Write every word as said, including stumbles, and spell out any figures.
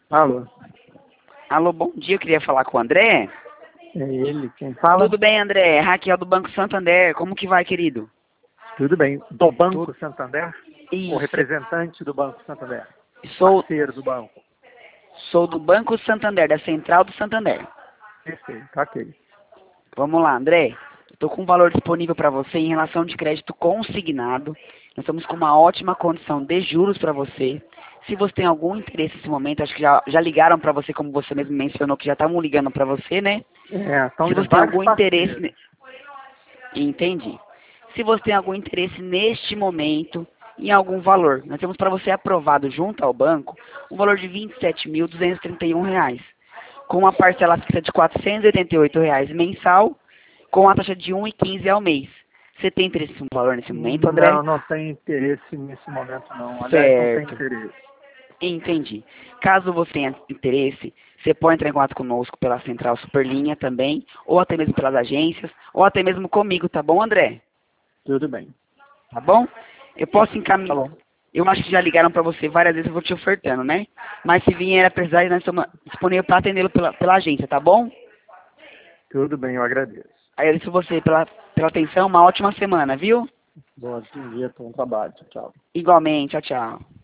Alô, Alô, bom dia, eu queria falar com o André. é ele quem fala? Tudo bem, André? Raquel do Banco Santander, como que vai, querido? Tudo bem. Do Banco Tudo. Santander? O Isso, representante do Banco Santander? sou, Parceiro do banco? sou do Banco Santander, da Central do Santander. Perfeito, ok. Vamos lá, André. Estou com um valor disponível para você em relação de crédito consignado. Nós estamos com uma ótima condição de juros para você. Se você tem algum interesse nesse momento, acho que já, já ligaram para você, como você mesmo mencionou, que já estavam ligando para você, né? É, são Se você tem vários algum interesse... parceiros. ne- Entendi. Se você tem algum interesse neste momento em algum valor, nós temos para você aprovado junto ao banco um valor de vinte e sete mil duzentos e trinta e um reais, com uma parcela fixa de quatrocentos e oitenta e oito reais mensal, com a taxa de um vírgula quinze ao mês. Você tem interesse nesse valor nesse momento, André? Não, não tem interesse nesse momento não. Aliás, não tem Certo. interesse. Entendi. Caso você tenha interesse, você pode entrar em contato conosco pela Central Superlinha também, ou até mesmo pelas agências, ou até mesmo comigo, tá bom, André? Tudo bem. Tá bom? Eu posso Tá encaminhar. bom. Eu acho que já ligaram para você várias vezes, eu vou te ofertando, né? Mas se vier a precisar, nós estamos disponíveis para atendê-lo pela, pela agência, tá bom? Tudo bem, eu agradeço. Agradeço você pela, pela atenção, uma ótima semana, viu? Bom dia, bom trabalho. Tchau. Igualmente, tchau, tchau.